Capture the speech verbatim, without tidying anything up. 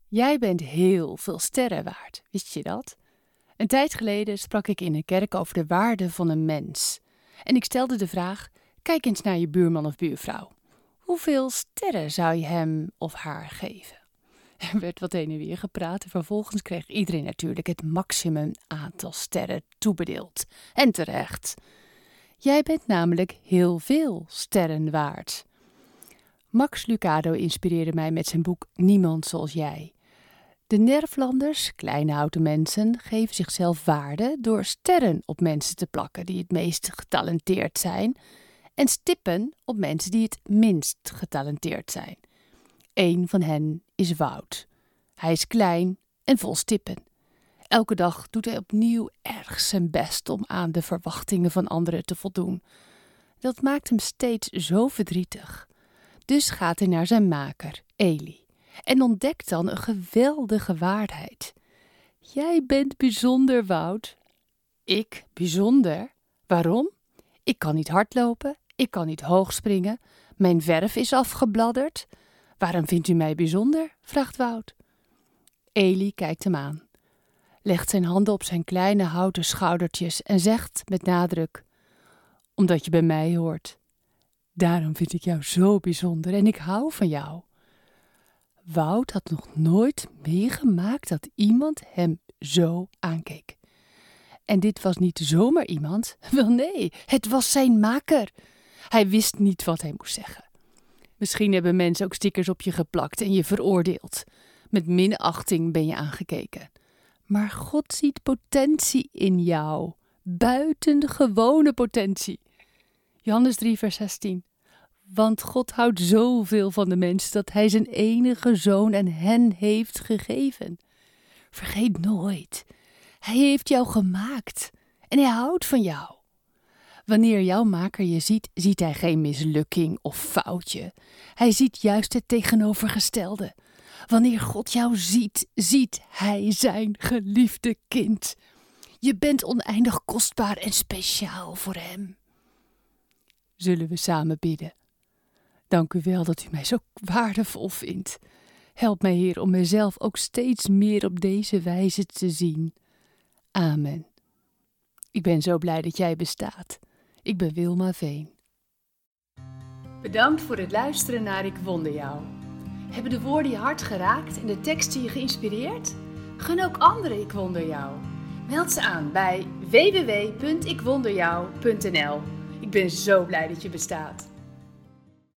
Jij bent heel veel sterren waard, wist je dat? Een tijd geleden sprak ik in een kerk over de waarde van een mens. En ik stelde de vraag, kijk eens naar je buurman of buurvrouw. Hoeveel sterren zou je hem of haar geven? Er werd wat heen en weer gepraat en vervolgens kreeg iedereen natuurlijk het maximum aantal sterren toebedeeld. En terecht. Jij bent namelijk heel veel sterren waard. Max Lucado inspireerde mij met zijn boek Niemand zoals jij. De Nerflanders, kleine houten mensen, geven zichzelf waarde door sterren op mensen te plakken die het meest getalenteerd zijn en stippen op mensen die het minst getalenteerd zijn. Eén van hen is Wout. Hij is klein en vol stippen. Elke dag doet hij opnieuw erg zijn best om aan de verwachtingen van anderen te voldoen. Dat maakt hem steeds zo verdrietig. Dus gaat hij naar zijn maker, Eli, en ontdekt dan een geweldige waarheid. Jij bent bijzonder, Wout. Ik bijzonder? Waarom? Ik kan niet hardlopen, ik kan niet hoog springen, mijn verf is afgebladderd. Waarom vindt u mij bijzonder? Vraagt Wout. Eli kijkt hem aan, legt zijn handen op zijn kleine houten schoudertjes en zegt met nadruk: omdat je bij mij hoort. Daarom vind ik jou zo bijzonder en ik hou van jou. Wout had nog nooit meegemaakt dat iemand hem zo aankeek. En dit was niet zomaar iemand. Wel nee, het was zijn maker. Hij wist niet wat hij moest zeggen. Misschien hebben mensen ook stickers op je geplakt en je veroordeeld. Met minachting ben je aangekeken. Maar God ziet potentie in jou. Buitengewone potentie. Johannes drie vers zestien. Want God houdt zoveel van de mens dat hij zijn enige zoon aan hen heeft gegeven. Vergeet nooit, hij heeft jou gemaakt en hij houdt van jou. Wanneer jouw maker je ziet, ziet hij geen mislukking of foutje. Hij ziet juist het tegenovergestelde. Wanneer God jou ziet, ziet hij zijn geliefde kind. Je bent oneindig kostbaar en speciaal voor hem. Zullen we samen bidden? Dank u wel dat u mij zo waardevol vindt. Help mij, Heer, om mezelf ook steeds meer op deze wijze te zien. Amen. Ik ben zo blij dat jij bestaat. Ik ben Wilma Veen. Bedankt voor het luisteren naar Ik Wonder Jou. Hebben de woorden je hart geraakt en de teksten je geïnspireerd? Gun ook anderen Ik Wonder Jou. Meld ze aan bij w w w punt ik wonder jou punt n l. Ik ben zo blij dat je bestaat.